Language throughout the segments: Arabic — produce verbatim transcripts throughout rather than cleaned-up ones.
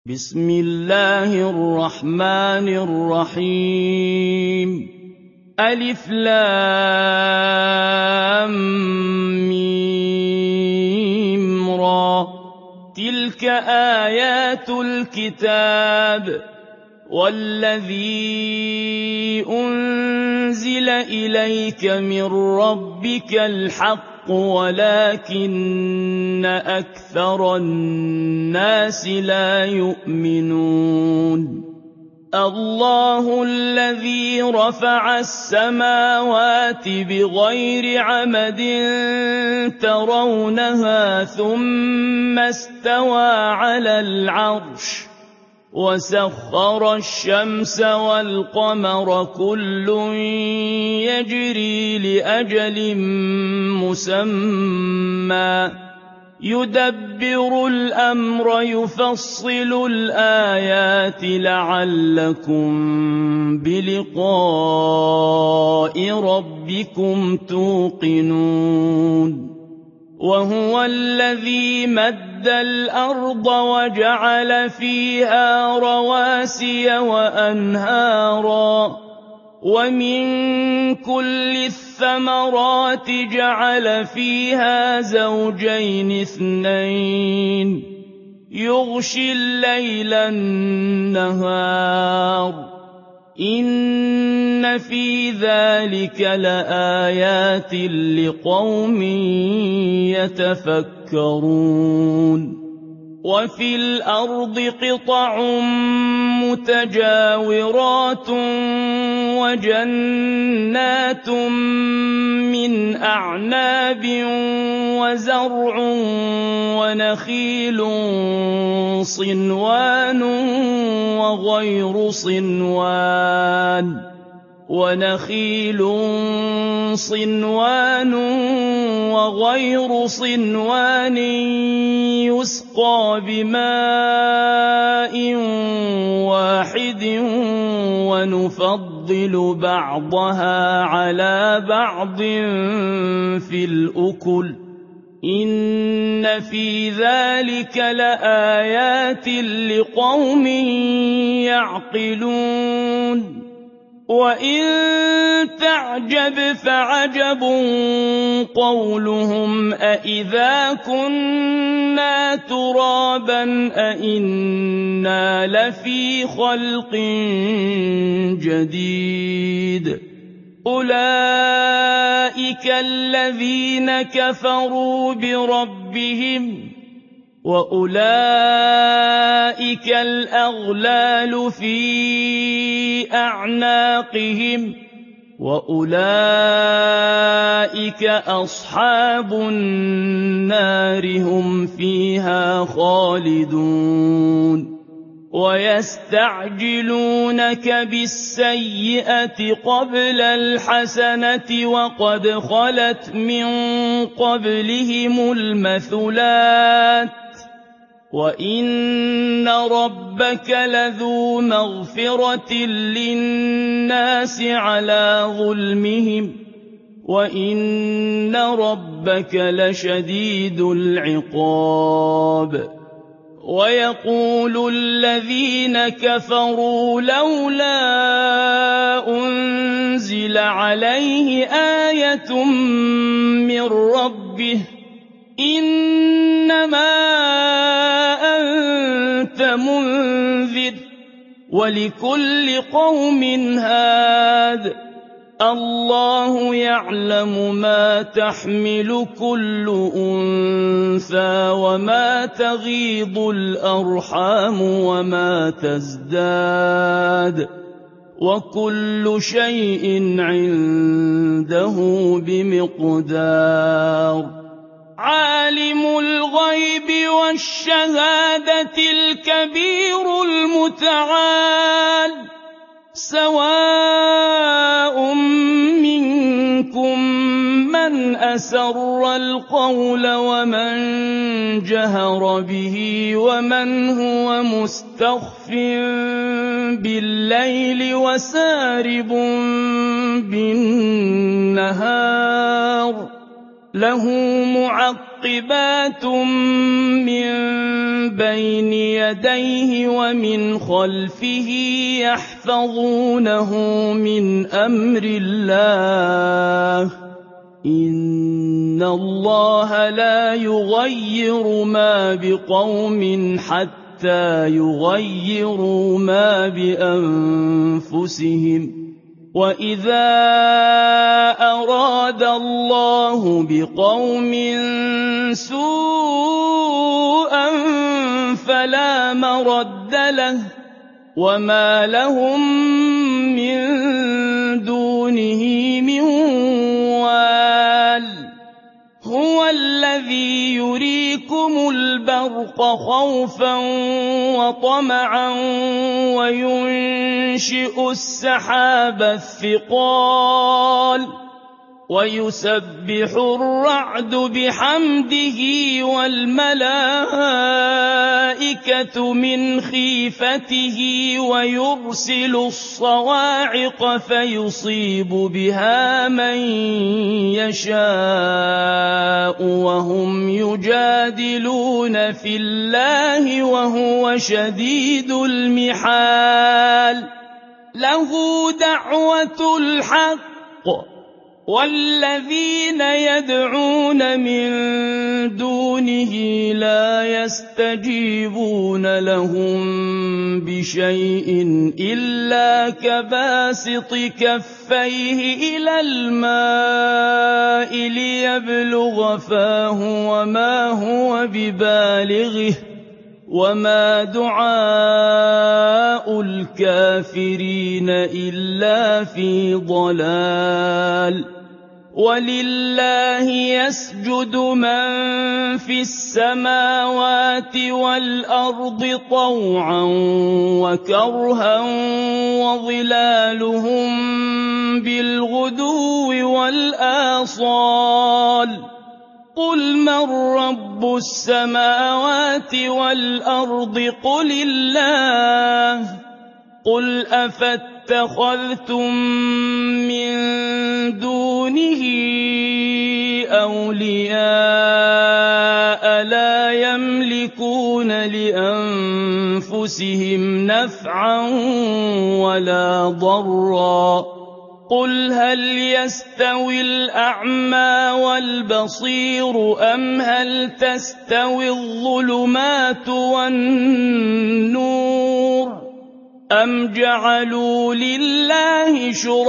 بسم الله الرحمن الرحيم ألف لام ميم را تلك آيات الكتاب والذي أنزل إليك من ربك الحق ولكن أكثر الناس لا يؤمنون الله الذي رفع السماوات بغير عمد ترونها ثم استوى على العرش وسخر الشمس والقمر كل يجري لأجل مسمى يدبر الأمر يفصل الآيات لعلكم بلقاء ربكم توقنون وهو الذي مد الأرض وجعل فيها رواسي وأنهارا ومن كل الثمرات جعل فيها زوجين اثنين يغشي الليل النهار إن في ذلك لآيات لقوم يتفكرون وفي الأرض قطع متجاورات وجنات من أعناب وزرع ونخيل صنوان وغير صنوان ونخيل صنوان وغير صنوان يسقى بماء واحد ونفضل بعضها على بعض في الأكل إن في ذلك لآيات لقوم يعقلون وإن تعجب فعجب قولهم أإذا كنا ترابا أإنا لفي خلق جديد أولئك الذين كفروا بربهم وأولئك الأغلال في أعناقهم وأولئك أصحاب النار هم فيها خالدون ويستعجلونك بالسيئة قبل الحسنة وقد خلت من قبلهم المثلات وإن ربك لذو مغفرة للناس على ظلمهم وإن ربك لشديد العقاب ويقول الذين كفروا لولا أنزل عليه آية من ربه إنما أنت منذر ولكل قوم هاد الله يعلم ما تحمل كل أنثى وما تغيض الأرحام وما تزداد وكل شيء عنده بمقدار عالم الغيب والشهادة الكبير المتعال سواء منكم من أسر القول ومن جهر به ومن هو مستخف بالليل وسارب بالنهار له معقبات من بين يديه ومن خلفه يحفظونه من أمر الله إن الله لا يغير ما بقوم حتى يغيروا ما بأنفسهم وإذا أراد الله بقوم سوءا فلا مرد له وما لهم من دونه من وال هو الذي يريكم البرق خوفا وطمعا وينشئ السحاب الثقال ويسبح الرعد بحمده والملائكة من خيفته ويرسل الصواعق فيصيب بها من يشاء وهم يجادلون في الله وهو شديد المحال له دعوة الحق والذين يدعون من دونه لا يستجيبون لهم بشيء إلا كباسط كفيه إلى الماء ليبلغ فاه وما هو ببالغه وما دعاء الكافرين إلا في ضلال ولله يسجد من في السماوات والأرض طوعا وكرها وظلالهم بالغدو والآصال قل من رب السماوات والأرض قل الله قل أفاتخذتم من دونه أولياء لا يملكون لأنفسهم نفعا ولا ضرا قل هل يستوي الأعمى والبصير أم هل تستوي الظلمات والنور أم جعلوا لله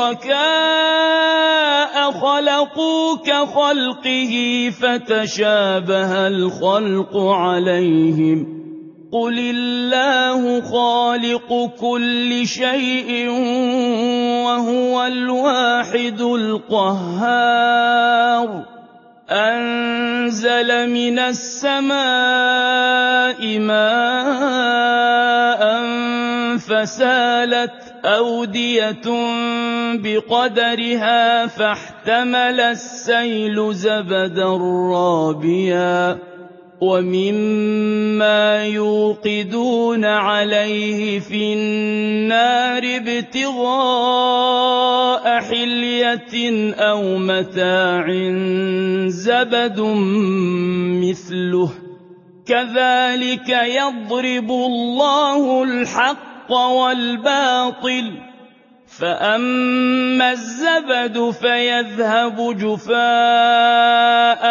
شركاء خلقوا كخلقه فتشابه الخلق عليهم قل الله خالق كل شيء وهو الواحد القهار أنزل من السماء ماء فسالت أودية بقدرها فاحتمل السيل زبدا رابيا ومما يوقدون عليه في النار ابتغاء حلية أو متاع زبد مثله كذلك يضرب الله الحق والباطل فأما الزبد فيذهب جفاء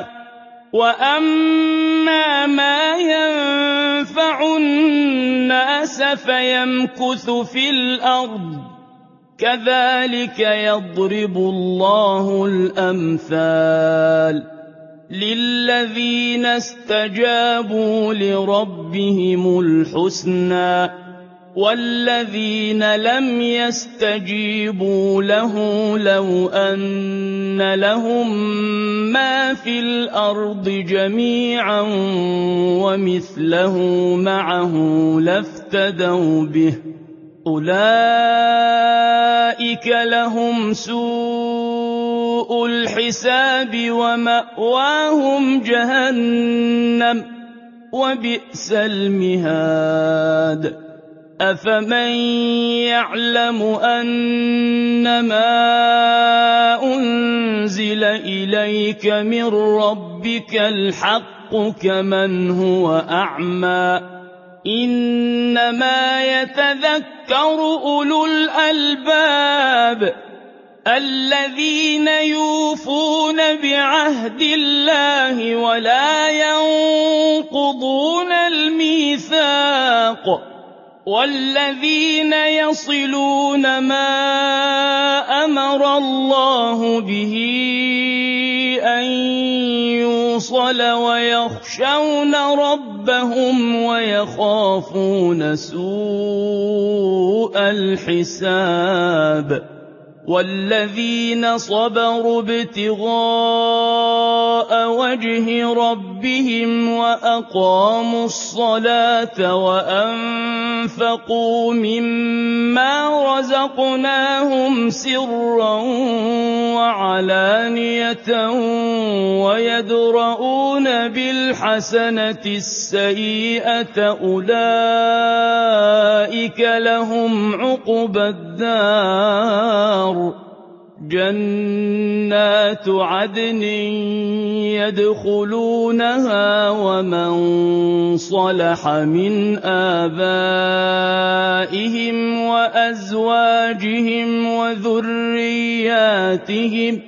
وأما ما ينفع الناس فيمكث في الأرض كذلك يضرب الله الأمثال للذين استجابوا لربهم الحسنى والذين لم يستجيبوا له لو أن لهم ما في الأرض جميعا ومثله معه لافتدوا به أولئك لهم سوء الحساب ومأواهم جهنم وبئس المهاد أَفَمَن يَعْلَمُ أَنَّمَا أُنزِلَ إِلَيْكَ مِن رَّبِّكَ الْحَقُّ كَمَنْ هُوَ أَعْمَىٰ ۚ إِنَّمَا يَتَذَكَّرُ أُولُو الْأَلْبَابِ الَّذِينَ يُوفُونَ بِعَهْدِ اللَّهِ وَلَا يَنقُضُونَ الْمِيثَاقَ وَالَّذِينَ يَصِلُونَ مَا أَمَرَ اللَّهُ بِهِ أَن يُوصَلَ وَيَخْشَوْنَ رَبَّهُمْ وَيَخَافُونَ سُوءَ الْحِسَابِ وَالَّذِينَ صَبَرُوا ابْتِغَاءَ وَجْهِ رَبِّهِمْ وَأَقَامُوا الصَّلَاةَ وَأَنفَقُوا مِمَّا رَزَقْنَاهُمْ سِرًّا وَعَلَانِيَةً وَيَدْرَءُونَ بِالْحَسَنَةِ السَّيِّئَةَ أُولَٰئِكَ لَهُمْ عُقْبَى الدَّارِ جَنَّاتُ عَدْنٍ يَدْخُلُونَهَا وَمَن صَلَحَ مِنْ آبَائِهِمْ وَأَزْوَاجِهِمْ وَذُرِّيَّاتِهِمْ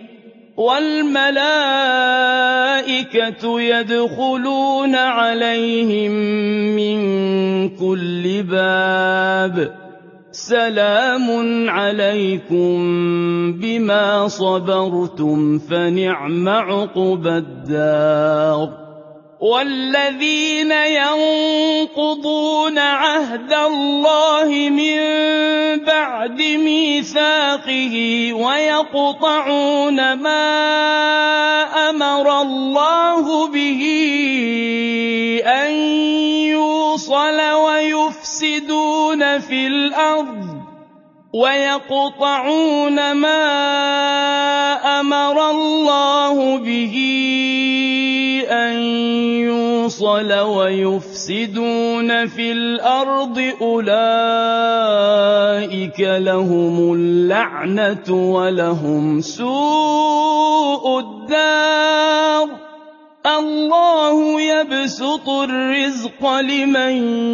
وَالْمَلَائِكَةُ يَدْخُلُونَ عَلَيْهِم مِّن كُلِّ بَابٍ سَلَامٌ عَلَيْكُم بِمَا صَبَرْتُمْ فَنِعْمَ عُقْبَى الدَّارِ وَالَّذِينَ يَنقُضُونَ عَهْدَ اللَّهِ مِن بَعْدِ مِيثَاقِهِ وَيَقْطَعُونَ مَا أَمَرَ اللَّهُ بِهِ أَن يُوصَلَ وَيُفْسِدُونَ فِي الْأَرْضِ وَيَقْطَعُونَ مَا أَمَرَ اللَّهُ بِهِ أَن يُوصَلَ وَيُفْسِدُونَ فِي الْأَرْضِ أُولَٰئِكَ لَهُمُ اللَّعْنَةُ وَلَهُمْ سُوءُ الدَّارِ اللَّهُ يَبْسُطُ الرِّزْقَ لِمَن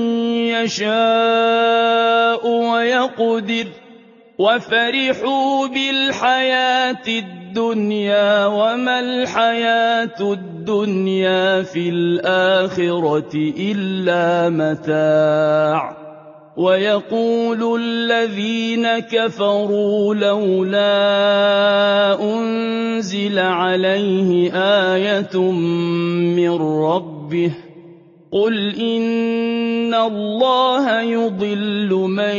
يَشَاءُ وَيَقْدِرُ وَفَرِحُوا بِالْحَيَاةِ الدُّنْيَا وَمَا الْحَيَاةُ الدُّنْيَا فِي الْآخِرَةِ إِلَّا مَتَاعٌ وَيَقُولُ الَّذِينَ كَفَرُوا لَوْلَا أُنزِلَ عَلَيْهِ آيَةٌ مِّن رَّبِّهِ قُلْ إِنَّ اللَّهَ يُضِلُّ مَن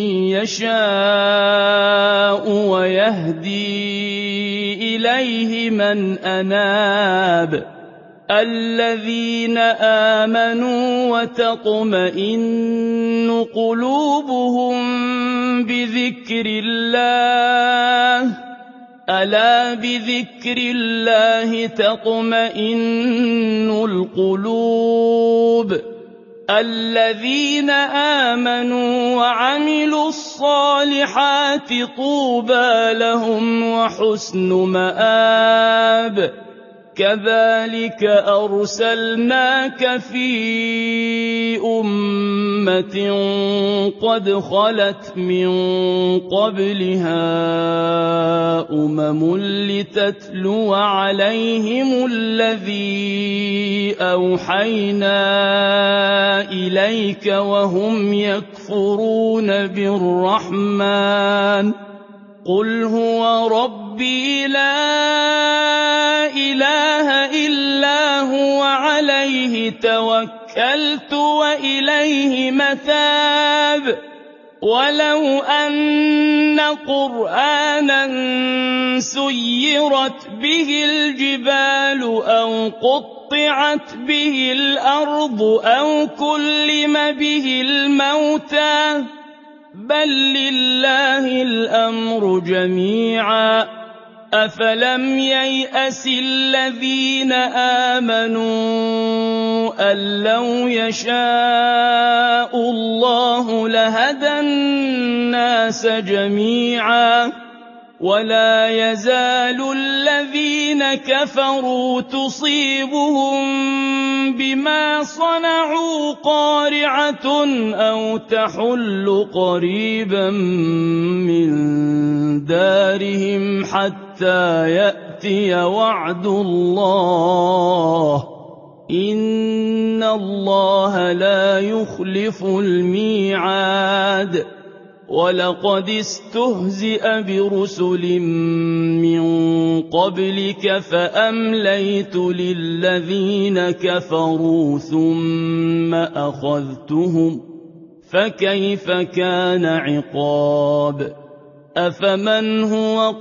يَشَاءُ وَيَهْدِي إِلَيْهِ مَنْ أَنَابَ الَّذِينَ آمَنُوا وَتَطْمَئِنُّ قُلُوبُهُم بِذِكْرِ اللَّهِ أَلَا بِذِكْرِ اللَّهِ تَطْمَئِنُّ الْقُلُوبُ الَّذِينَ آمَنُوا وَعَمِلُوا الصَّالِحَاتِ طُوبَىٰ لَهُمْ وَحُسْنُ مَآبٍ كَذَٰلِكَ أَرْسَلْنَاكَ فِي أُمَّةٍ قَدْ خَلَتْ مِن قَبْلِهَا أُمَمٌ لِّتَتْلُوَ عَلَيْهِمُ الَّذِي أَوْحَيْنَا إِلَيْكَ وَهُمْ يَكْفُرُونَ بِالرَّحْمَٰنِ قُلْ هُوَ رَبِّي لَا إِلَٰهَ إِلَّا هُوَ عَلَيْهِ تَوَكَّلْتُ وَإِلَيْهِ مَتَابِ وَلَوْ أَنَّ قُرْآنًا سُيِّرَتْ بِهِ الْجِبَالُ أَوْ قُطِّعَتْ بِهِ الْأَرْضُ أَوْ كُلِّمَ بِهِ الْمَوْتَىٰ بَل لِّلَّهِ الْأَمْرُ جَمِيعًا أفلم ييأس الذين آمنوا أن لو يشاء الله لهدى الناس جميعا ولا يزال الذين كفروا تصيبهم بما صنعوا قارعة أو تحل قريبا من دارهم حتى يأتي وعد الله إن الله لا يخلف الميعاد ولقد استهزئ برسل من قبلك فأمليت للذين كفروا ثم أخذتهم فكيف كان عقاب أفمن هو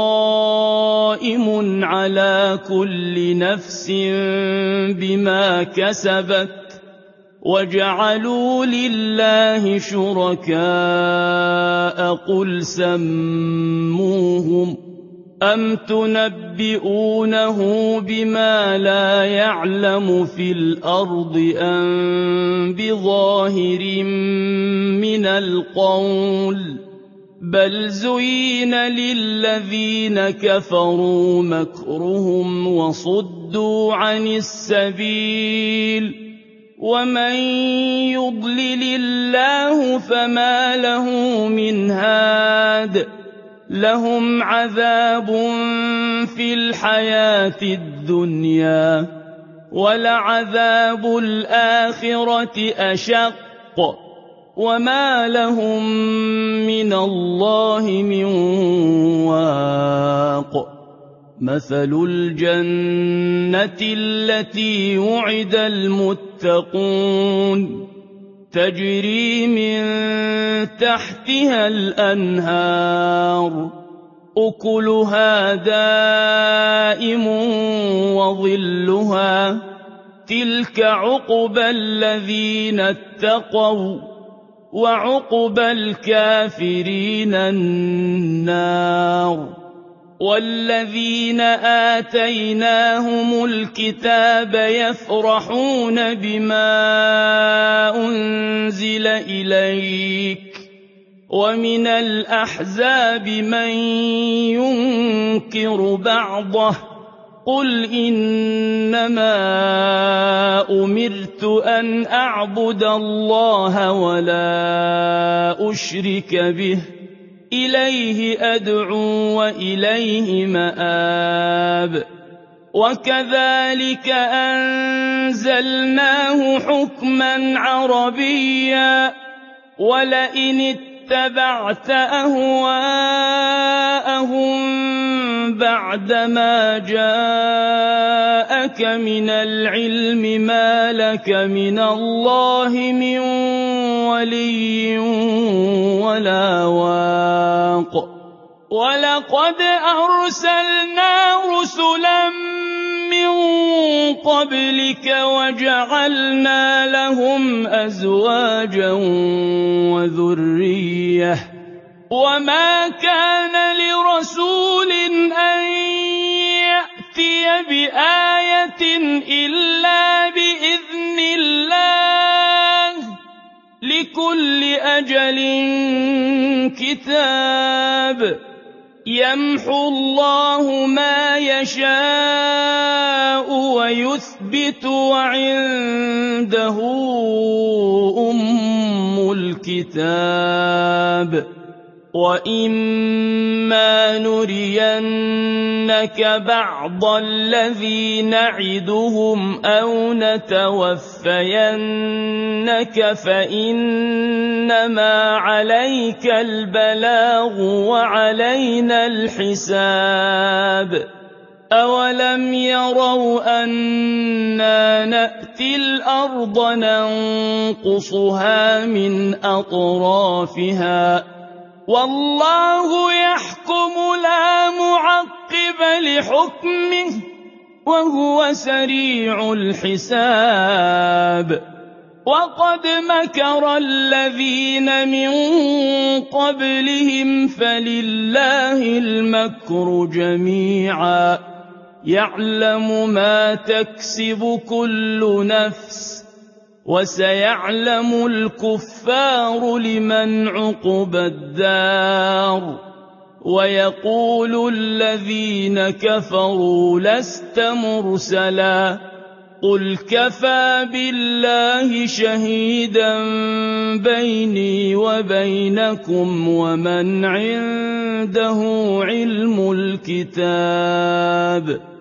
قائم على كل نفس بما كسبت وجعلوا لله شركاء قل سموهم أم تنبئونه بما لا يعلم في الأرض أم بظاهر من القول بل زين للذين كفروا مكرهم وصدوا عن السبيل ومن يضلل الله فما له من هاد لهم عذاب في الحياة الدنيا ولعذاب الآخرة أشق وما لهم من الله من واق مثل الجنة التي وعد المتقون تجري من تحتها الأنهار أكلها دائم وظلها تلك عقبى الذين اتقوا وعقبى الكافرين النار والذين آتيناهم الكتاب يفرحون بما أنزل إليك ومن الأحزاب من ينكر بعضه قل إنما أمرت أن أعبد الله ولا أشرك به إليه أدعو وإليه مآب وكذلك أنزلناه حكما عربيا ولئن اتبعت أهواءهم بعدما جاءك من العلم ما لك من الله من ولي ولا واق ولقد أرسلنا رسلا من قبلك وجعلنا لهم أزواجا وذرية وما كان لرسول أن يأتي بآية إلا بإذن الله لكل أجل كتاب يمحو الله ما يشاء ويثبت وعنده أم الكتاب وإما نرينك بعض الذي نعدهم أو نتوفينك فإنما عليك البلاغ وعلينا الحساب أولم يروا أنا نأتي الأرض ننقصها من أطرافها والله يحكم لا معقب لحكمه وهو سريع الحساب وقد مكر الذين من قبلهم فلله المكر جميعا يعلم ما تكسب كل نفس وسيعلم الكفار لمن عقبى الدار ويقول الذين كفروا لست مرسلا قل كفى بالله شهيدا بيني وبينكم ومن عنده علم الكتاب